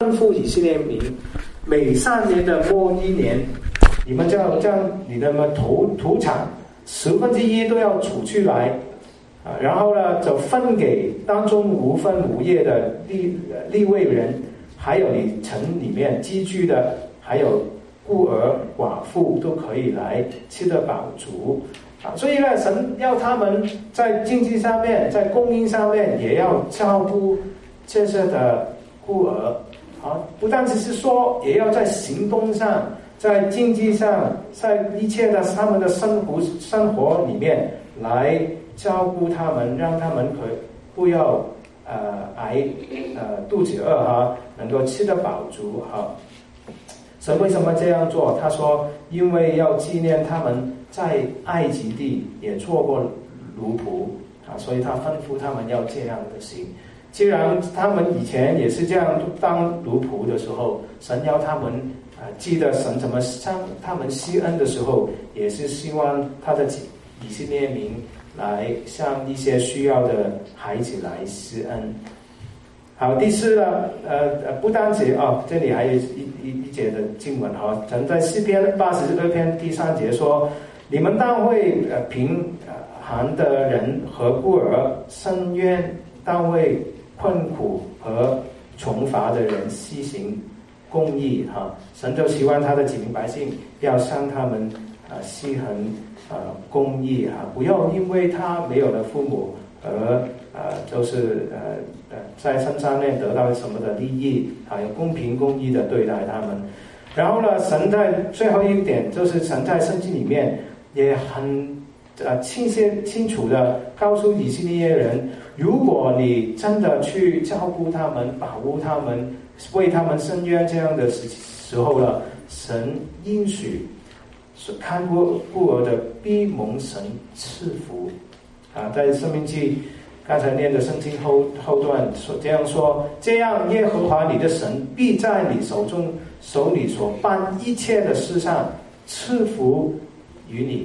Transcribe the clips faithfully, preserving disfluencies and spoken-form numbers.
吩咐以色列民，每三年的末一年，你们就要将你的土土产十分之一都要储去来，啊，然后呢就分给当中无分无业的利利未人，还有你城里面寄居的，还有孤儿寡妇都可以来吃得饱足。啊，所以呢，神要他们在经济上面，在供应上面也要照顾这些的孤儿。啊，不但只是说，也要在行动上，在经济上，在一切的他们的生活生活里面来照顾他们，让他们可不要呃挨呃肚子饿哈，能够吃得饱足哈。神为什么这样做？他说，因为要纪念他们在埃及地也做过奴仆啊，所以他吩咐他们要这样的行。既然他们以前也是这样当奴仆的时候，神要他们啊、呃、记得神怎么向他们施恩的时候，也是希望他的以色列民来向一些需要的孩子来施恩。好，第四呢，呃呃，不单止啊，这里还有一一一节的经文哈，曾在诗篇八十二篇第三节说：“你们当为呃贫寒的人和孤儿伸冤，当为困苦和穷乏的人施行公义。”哈，神就希望他的子民百姓要向他们啊施行啊公义哈，不要因为他没有了父母而呃就是呃呃在身上面得到什么的利益，还有公平公义的对待他们。然后呢，神在最后一点就是神在圣经里面也很呃清晰清楚的告诉以色列人，如果你真的去照顾他们、保护他们、为他们伸冤这样的时时候了，神应许看顾孤儿的必蒙神赐福啊，在申命记刚才念的圣经后后段说这样说：这样耶和华你的神必在你手中手里所办一切的事上赐福于你。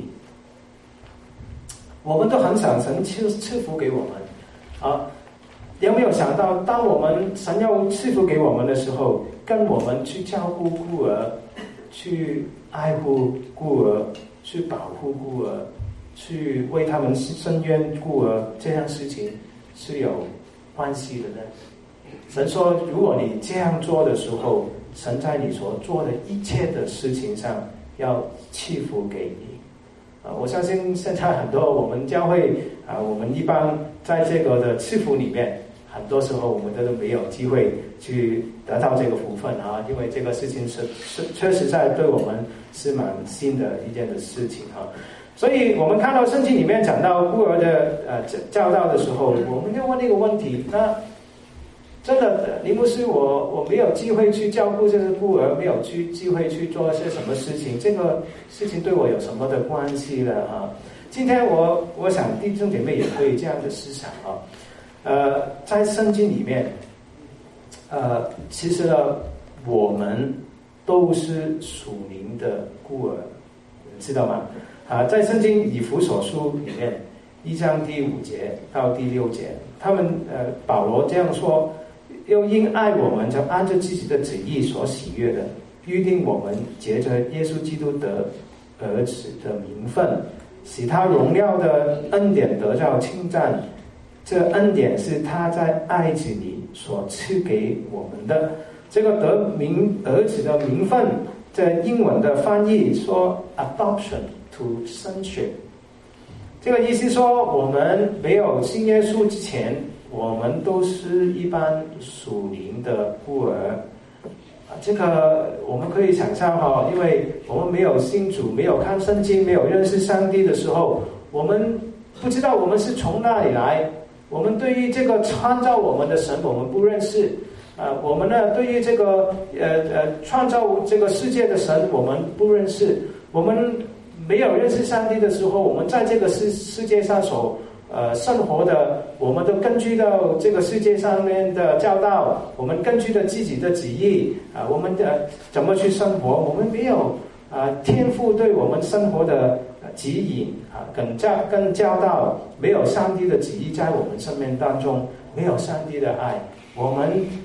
我们都很想神赐赐福给我们啊，有没有想到，当我们神要赐福给我们的时候，跟我们去照顾孤儿，去爱护孤儿，去保护孤儿，去为他们伸冤孤儿，这样事情是有关系的呢？神说，如果你这样做的时候，神在你所做的一切的事情上要赐福给你。啊，我相信现在很多我们教会啊，我们一般在这个的赐福里面，很多时候我们都没有机会去得到这个福分啊，因为这个事情是是确实在对我们是蛮新的一件的事情啊。所以我们看到圣经里面讲到孤儿的呃教导的时候，我们要问一个问题：那真的林牧师，我我没有机会去照顾这个孤儿，没有去机会去做些什么事情，这个事情对我有什么的关系呢？啊，今天我我想弟兄姐妹也可以这样的思想啊。呃，在圣经里面，呃，其实呢，我们都是属灵的孤儿，知道吗？啊，在圣经以弗所书里面一章第五节到第六节，他们呃保罗这样说：又因爱我们，就按照自己的旨意所喜悦的，预定我们借着耶稣基督得儿子的名分，使他荣耀的恩典得到称赞。这恩典是他在爱子里所赐给我们的。这个得名儿子的名分，在英文的翻译说 adoption to sonship， 这个意思说，我们没有信耶稣之前，我们都是一般属灵的孤儿。这个我们可以想象哈，因为我们没有信主，没有看圣经，没有认识上帝的时候，我们不知道我们是从哪里来，我们对于这个创造我们的神我们不认识。呃，我们呢对于这个呃呃创造这个世界的神我们不认识。我们没有认识上帝的时候，我们在这个世世界上所呃生活的，我们都根据到这个世界上面的教导，我们根据着自己的旨意啊、呃，我们的怎么去生活，我们没有啊、呃、天父对我们生活的指引啊，跟教跟教导，没有上帝的旨意在我们生命当中，没有上帝的爱，我们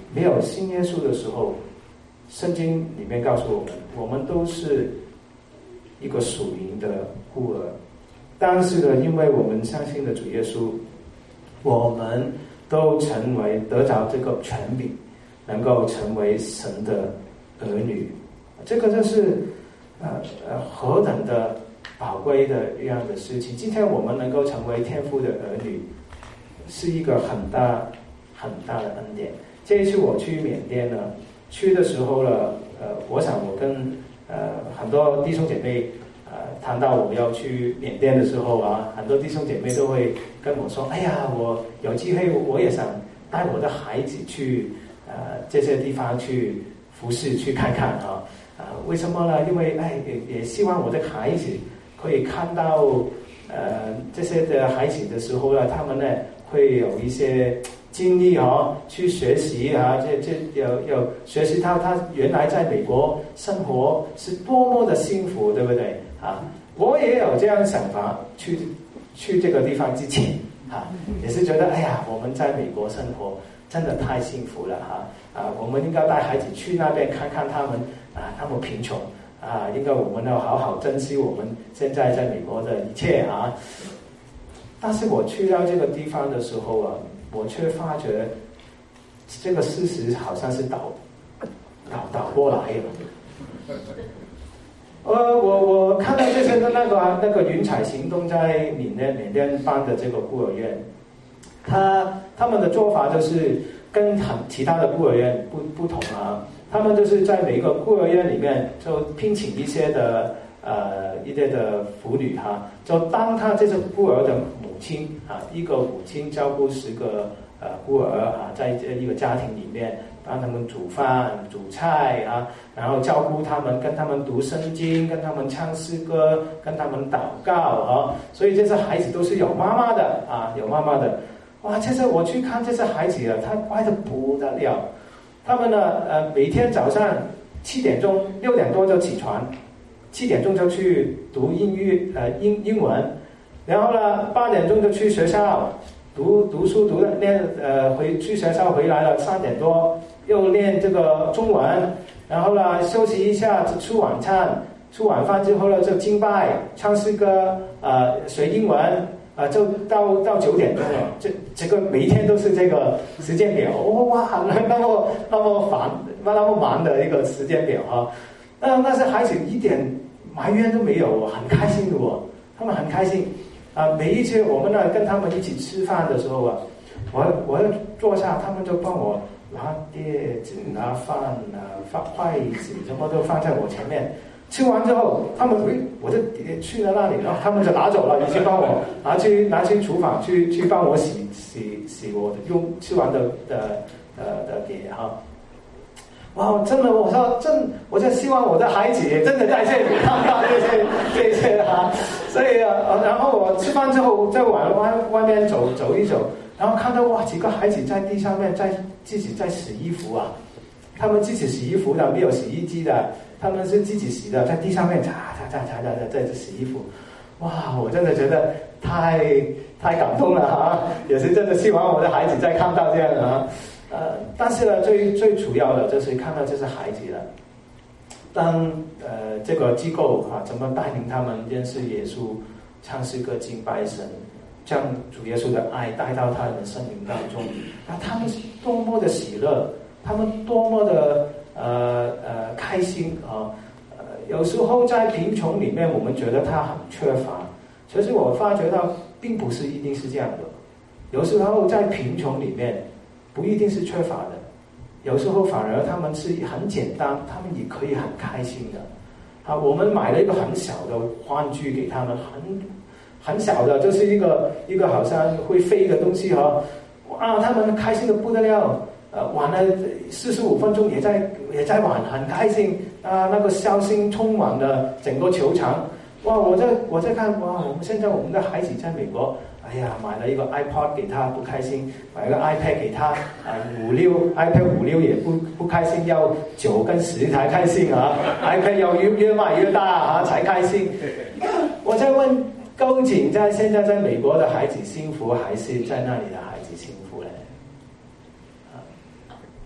没有信耶稣的时候，圣经里面告诉我们，我们都是一个属灵的孤儿。但是呢，因为我们相信了主耶稣，我们都成为得着这个权柄，能够成为神的儿女。这个就是呃呃何等的宝贵的一样的事情。今天我们能够成为天父的儿女，是一个很大很大的恩典。这一次我去缅甸呢，去的时候呢，呃，我想我跟呃很多弟兄姐妹呃谈到我要去缅甸的时候啊，很多弟兄姐妹都会跟我说：“哎呀，我有机会我也想带我的孩子去呃这些地方去服侍去看看啊。”啊，为什么呢？因为哎，也也希望我的孩子可以看到呃这些的孩子的时候呢，他们呢会有一些经历啊，去学习啊，这这有有学习到他原来在美国生活是多么的幸福，对不对啊？我也有这样的想法，去去这个地方之前啊，也是觉得哎呀，我们在美国生活真的太幸福了哈啊！我们应该带孩子去那边看看他们啊，他们贫穷啊，应该我们要好好珍惜我们现在在美国的一切啊。但是我去到这个地方的时候啊，我却发觉这个事实好像是倒倒倒过来了。呃，我我看到这些的那个那个云彩行动在缅甸缅甸办的这个孤儿院，他他们的做法就是跟很其他的孤儿院不不同啊。他们就是在每一个孤儿院里面就聘请一些的呃一些的妇女哈、啊，就当他这些孤儿的母亲啊，一个母亲照顾十个呃孤儿啊，在这一个家庭里面帮他们煮饭煮菜啊，然后照顾他们，跟他们读圣经，跟他们唱诗歌，跟他们祷告啊。所以这些孩子都是有妈妈的啊，有妈妈的。哇，这些我去看这些孩子啊，他乖得不得了。他们呢，呃，每天早上七点钟、六点多就起床，七点钟就去读英语，呃，英英文，然后呢，八点钟就去学校读读书，读了练，呃，回去学校回来了，三点多又练这个中文，然后呢，休息一下，吃晚餐，吃晚饭之后呢，就敬拜、唱诗歌，呃，学英文。啊，就到到九点钟了，这这个每一天都是这个时间表，哇，那么那么烦，那么忙的一个时间表啊。那那些孩子一点埋怨都没有，很开心的哦，他们很开心啊。每一次我们呢跟他们一起吃饭的时候啊，我我要坐下，他们就帮我拿碟子、拿饭啊、放筷子，什么都放在我前面。吃完之后，他们诶，我就去了那里，然后他们就拿走了，你去帮我拿去拿去厨房去去帮我洗洗洗我的用吃完的的呃的碟哈。哇，真的，我说真，我就希望我的孩子也真的在这里看到这些这些哈。所以啊，然后我吃饭之后再往外外面走走一走，然后看到哇，几个孩子在地上面在自己在洗衣服啊，他们自己洗衣服的，没有洗衣机的。他们是自己洗的，在地上面擦擦擦擦擦在这洗衣服，哇！我真的觉得太太感动了哈，也是真的希望我的孩子再看到这样的啊。呃，但是呢，最最主要的就是看到这些孩子了。当呃这个机构啊，怎么带领他们认识耶稣，唱诗歌敬拜神，将主耶稣的爱带到他们的生命当中，那他们是多么的喜乐，他们多么的。呃呃，开心啊！呃，有时候在贫穷里面，我们觉得他很缺乏，其实我发觉到，并不是一定是这样的。有时候在贫穷里面，不一定是缺乏的，有时候反而他们是很简单，他们也可以很开心的。啊，我们买了一个很小的玩具给他们，很很小的，就是一个一个好像会飞的东西哈，哇，他们开心的不得了。呃，玩了四十五分钟，也在也在玩，很开心啊！那个笑声充满了整个球场。哇！我在我在看哇，我们现在我们的孩子在美国，哎呀，买了一个 iPod 给他不开心，买一个 iPad 给他啊，五六 iPad 五六也不不开心，要九跟十才开心啊 ！iPad 要越越买越大啊才开心。我在问，究竟在现在在美国的孩子幸福，还是在那里的孩子幸福呢？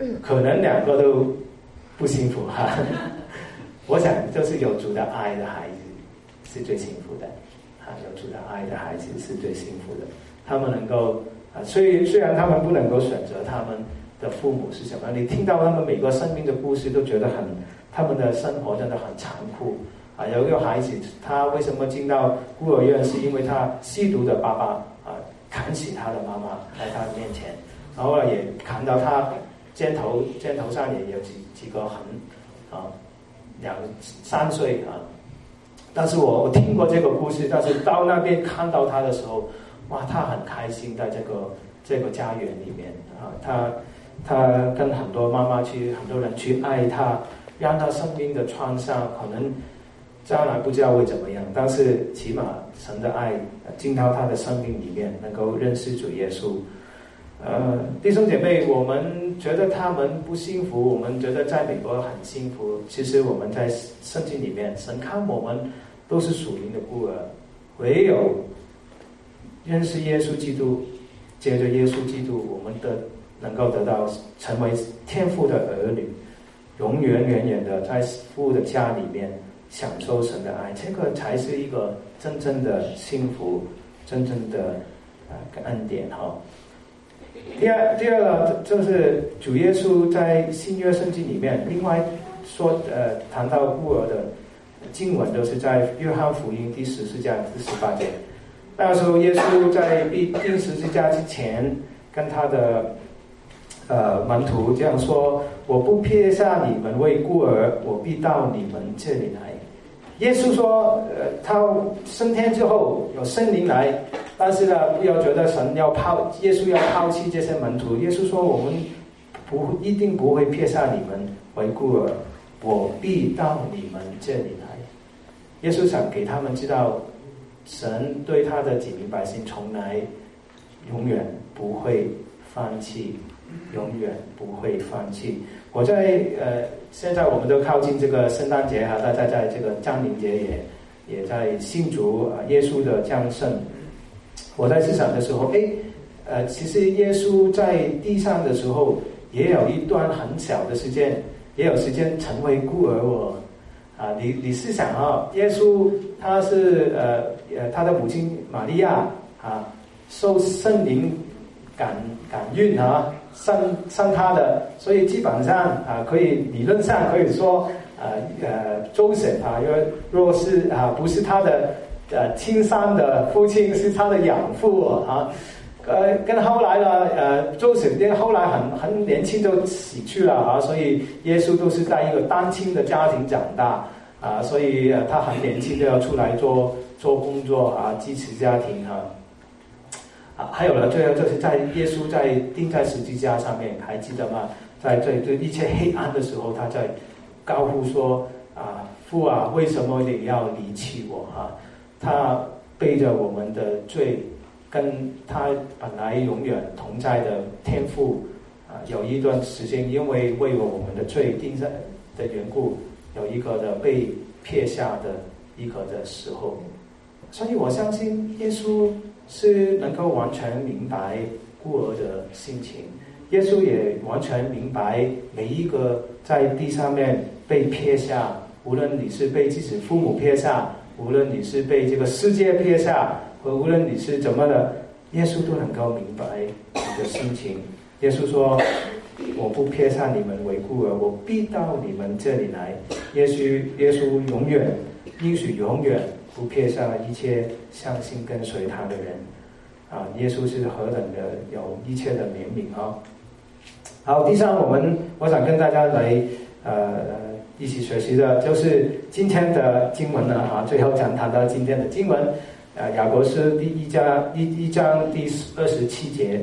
可能两个都不幸福哈。我想就是有主的爱的孩子是最幸福的啊，有主的爱的孩子是最幸福的。他们能够啊，虽虽然他们不能够选择他们的父母是什么，你听到他们每个生命的故事，都觉得很，他们的生活真的很残酷啊。有一个孩子，他为什么进到孤儿院，是因为他吸毒的爸爸啊砍死他的妈妈在他面前，然后也砍到他肩头肩头上也有几几个痕啊。两三岁啊，但是我我听过这个故事，但是到那边看到他的时候，哇，他很开心，在这个这个家园里面啊，他他跟很多妈妈去，很多人去爱他，让他生命的创伤可能将来不知道会怎么样，但是起码神的爱进到他的生命里面，能够认识主耶稣。呃，弟兄姐妹，我们觉得他们不幸福，我们觉得在美国很幸福。其实我们在圣经里面，神看我们都是属灵的孤儿，唯有认识耶稣基督，借着耶稣基督，我们的能够得到成为天父的儿女，永远远远的在父的家里面享受神的爱，这个才是一个真正的幸福，真正的呃恩典哈。第二，第二呢，就是主耶稣在新约圣经里面，另外说呃谈到孤儿的经文，都是在约翰福音第十四章第十八节。那时候耶稣在钉钉十字架之前，跟他的呃门徒这样说：“我不撇下你们为孤儿，我必到你们这里来。”耶稣说，呃，他升天之后有圣灵来，但是呢，不要觉得神要抛，耶稣要抛弃这些门徒。耶稣说，我们不一定不会撇下你们为孤儿，我必到你们这里来。耶稣想给他们知道，神对他的子民百姓从来永远不会放弃，永远不会放弃。我在呃，现在我们都靠近这个圣诞节哈，大家在这个降临节也也在庆祝啊耶稣的降生。我在思想的时候，哎，呃，其实耶稣在地上的时候，也有一段很小的时间，也有时间成为孤儿我啊。你你思想啊，耶稣他是呃呃他的母亲玛利亚啊，受圣灵感感孕啊。生生他的，所以基本上啊，可以理论上可以说，呃呃，周神啊，因为若是啊不是他的呃亲生的父亲，是他的养父啊，呃，跟后来呢，呃，周神因为后来很很年轻就死去了啊，所以耶稣都是在一个单亲的家庭长大啊，所以呃他很年轻就要出来做做工作啊，支持家庭啊。啊，还有了，最后就是在耶稣在钉在十字架上面，还记得吗？在这这一切黑暗的时候，他在高呼说：“啊，父啊，为什么你要离弃我？”啊，他背着我们的罪，跟他本来永远同在的天父啊，有一段时间，因为为了我们的罪钉在的缘故，有一个的被撇下的一个的时候，所以我相信耶稣是能够完全明白孤儿的心情，耶稣也完全明白每一个在地上面被撇下，无论你是被自己父母撇下，无论你是被这个世界撇下，和无论你是怎么的，耶稣都能够明白你的心情。耶稣说：“我不撇下你们为孤儿，我必到你们这里来。”耶稣，耶稣永远应许永远不撇下一切相信跟随他的人啊！耶稣是何等的有一切的怜悯啊！好，第三，我们我想跟大家来呃一起学习的就是今天的经文呢啊，最后想谈到今天的经文，呃，雅各书第一章一一章第二十七节。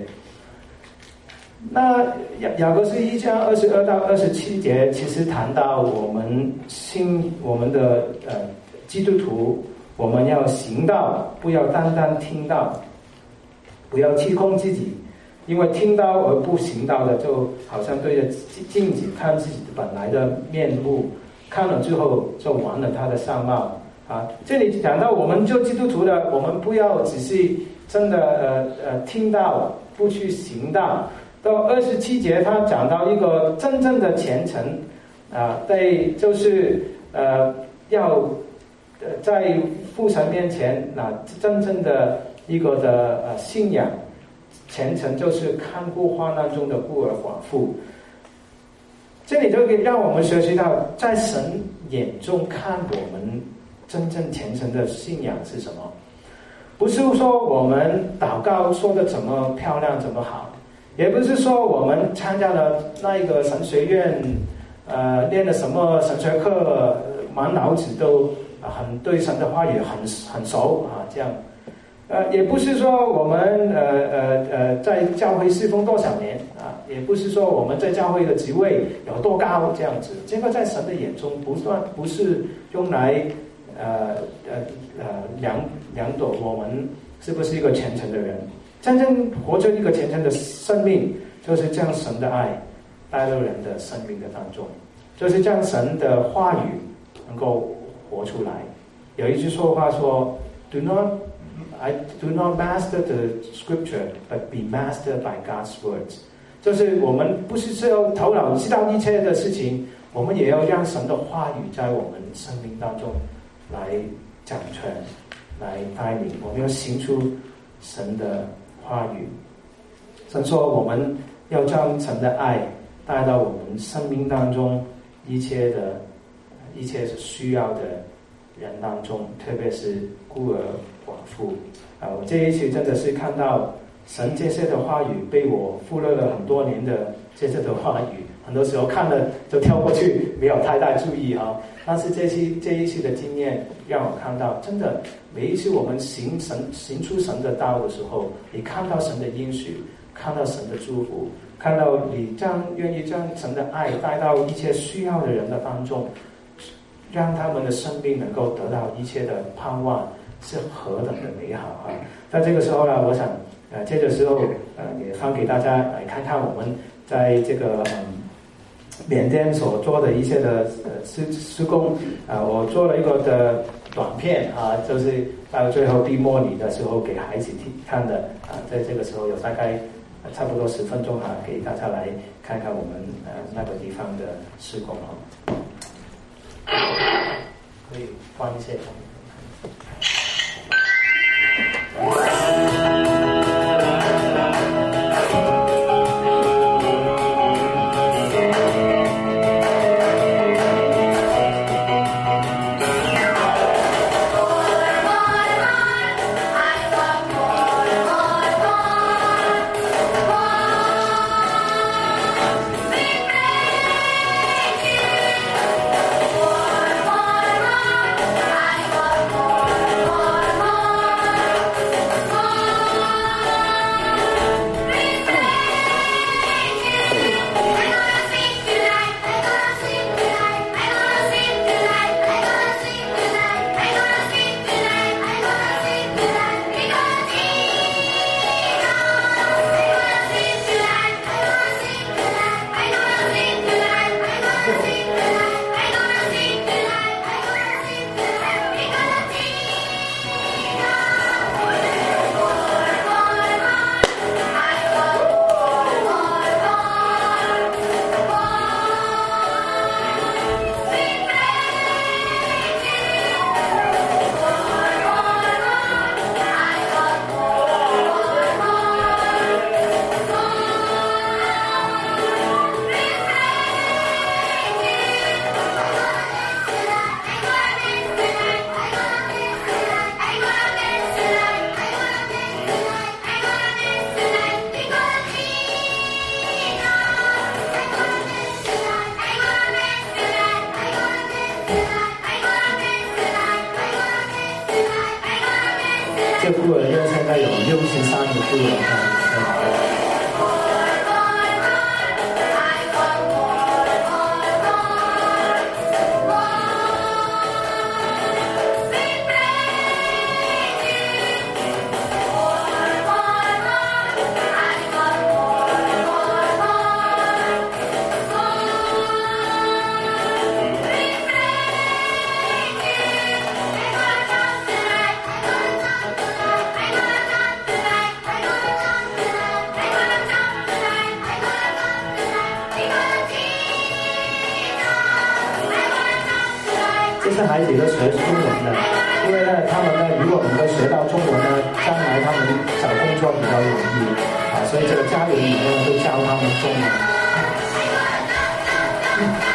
那雅雅各书一章二十二到二十七节，其实谈到我们信我们的呃基督徒，我们要行道，不要单单听到，不要欺空自己，因为听到而不行道的，就好像对着镜子看自己本来的面目，看了之后就完了他的相貌啊。这里讲到我们做基督徒的，我们不要只是真的呃呃听到不去行道。 到二十七节，他讲到一个真正的虔诚啊，对，就是呃要呃在父神面前啊，真正的一个的呃信仰虔诚，就是看顾患难中的孤儿寡妇。这里就可以让我们学习到，在神眼中看我们真正虔诚的信仰是什么。不是说我们祷告说的怎么漂亮怎么好，也不是说我们参加了那一个神学院，呃，练了什么神学课，满脑子都很对神的话语很很熟啊，这样。呃，也不是说我们呃呃呃在教会侍奉多少年啊，也不是说我们在教会的职位有多高这样子。这个在神的眼中不算，不是用来呃呃呃量量度我们是不是一个虔诚的人。真正活着一个虔诚的生命，就是将神的爱带到人的生命的当中，就是将神的话语能够活出来。有一句说话说 ：“Do not I do not master the scripture, but be mastered by God's words。”就是我们不是只有头脑知道一切的事情，我们也要让神的话语在我们生命当中来掌权，来带领。我们要行出神的话语。神说，我们要将神的爱带到我们生命当中一切的、一切需要的人当中，特别是孤儿寡妇啊！我这一次真的是看到神这些的话语被我忽略了很多年的这些的话语，很多时候看了就跳过去，没有太大注意啊。但是这期这一次的经验让我看到，真的每一次我们行神行出神的道的时候，你看到神的应许，看到神的祝福，看到你将愿意将神的爱带到一切需要的人的当中，让他们的生命能够得到一切的盼望，是何等的美好啊！在这个时候呢，我想呃，这个时候呃，也放给大家来看看我们在这个嗯缅甸所做的一些的呃施施工啊、呃，我做了一个的短片啊，就是到最后闭幕礼的时候给孩子听看的啊，在这个时候有大概差不多十分钟啊，给大家来看看我们呃那个地方的施工哈。可以放一些。这孤儿院现在有六十三个孤儿在。 这些孩子都学中文的，因为呢，他们呢，如果能够学到中文呢，将来他们找工作比较容易啊，所以这个家园里面会教他们中文。嗯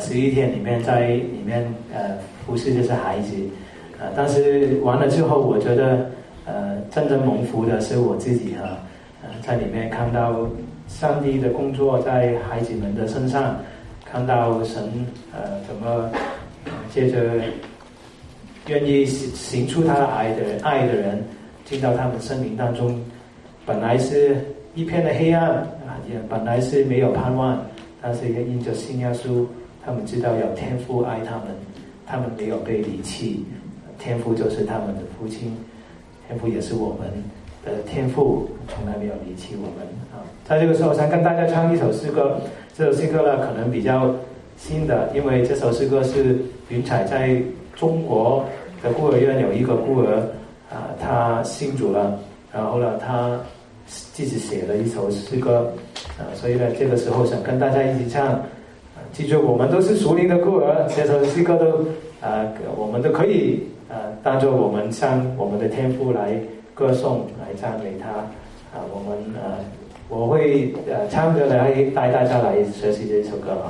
十一天里面在里面呃服侍这些孩子，呃，但是完了之后，我觉得呃真正蒙福的是我自己哈，呃，在里面看到上帝的工作在孩子们的身上，看到神呃怎么、呃、接着愿意行出他的爱的爱的人进到他们生命当中，本来是一片的黑暗啊，也本来是没有盼望，但是也因着信耶稣，他们知道有天父爱他们，他们没有被离弃，天父就是他们的父亲，天父也是我们的天父，从来没有离弃我们啊。在这个时候想跟大家唱一首诗歌，这首诗歌呢可能比较新的，因为这首诗歌是云彩在中国的孤儿院有一个孤儿啊，他信主了，然后呢他自己写了一首诗歌啊，所以呢这个时候想跟大家一起唱啊，记住我们都是属灵的孤儿，这首诗歌都啊我们都可以啊当作我们向我们的天父来歌颂来赞美他啊，我们啊我会呃唱着来带大家来学习这首歌啊。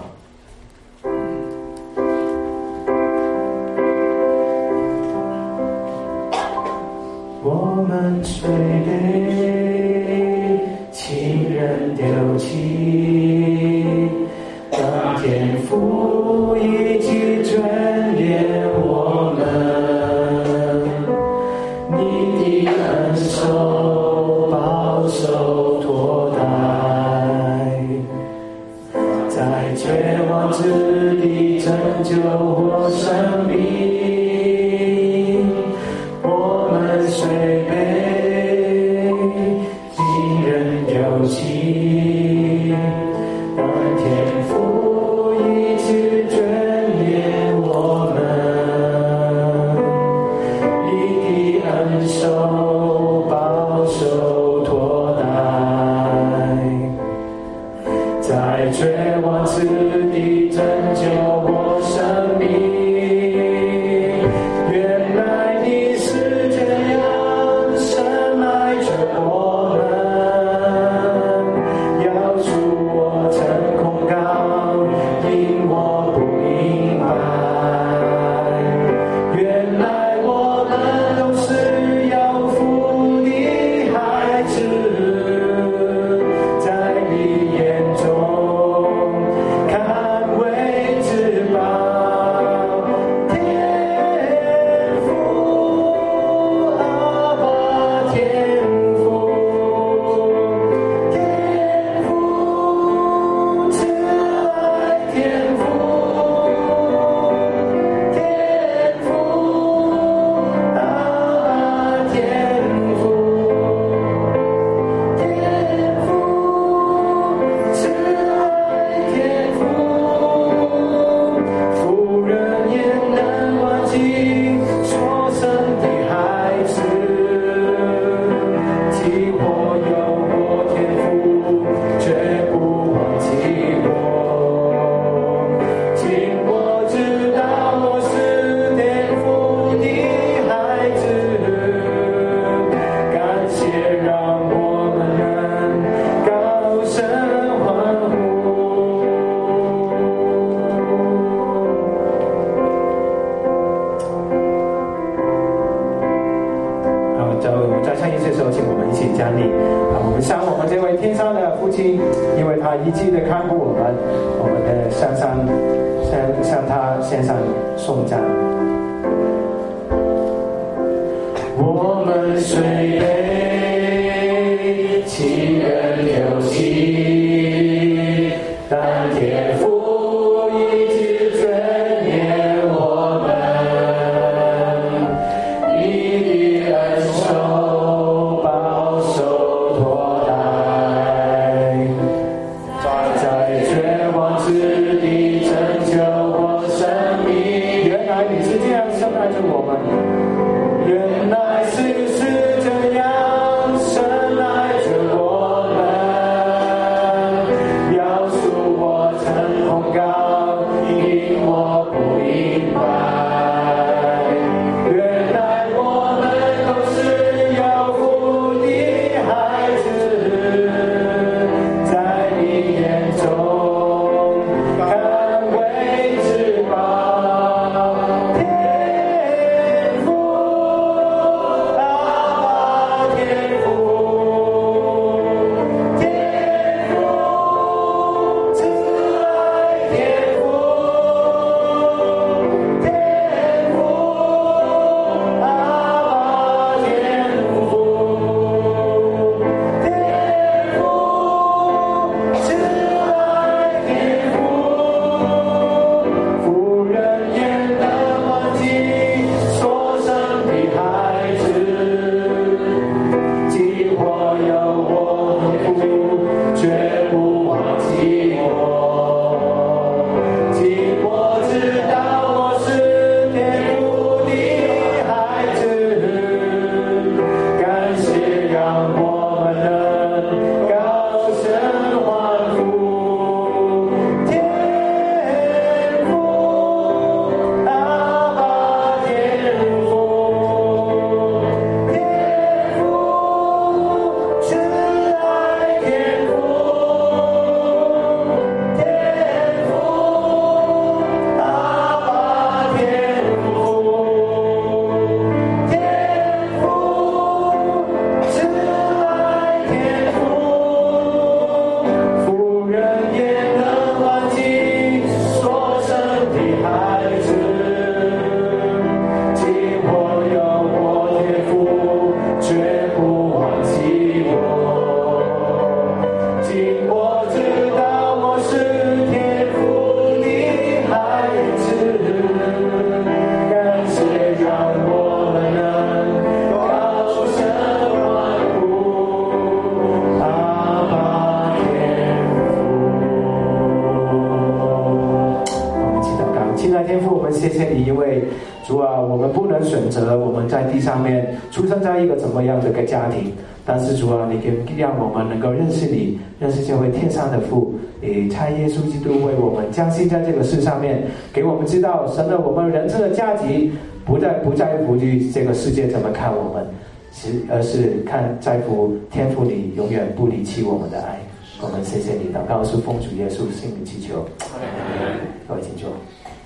我们虽被亲人丢弃，但天父一直眷恋我们，你的恩手保守托带，在绝望之地拯救我生命。虽被亲人丢弃，但天父一直眷恋我们，你的恩手保守托带，在绝望之地拯救我生命。 在你眼中看为止。 主啊，我们不能选择我们在地上面出生在一个怎么样的一个家庭，但是主啊，你给让我们能够认识你，认识这位天上的父，你差耶稣基督为我们降生在这个世上面，给我们知道神的我们人生的价值不在不在乎于这个世界怎么看我们，而是看在乎天父你永远不离弃我们的爱。我们谢谢你，祷告是奉主耶稣圣名祈求，各位请坐。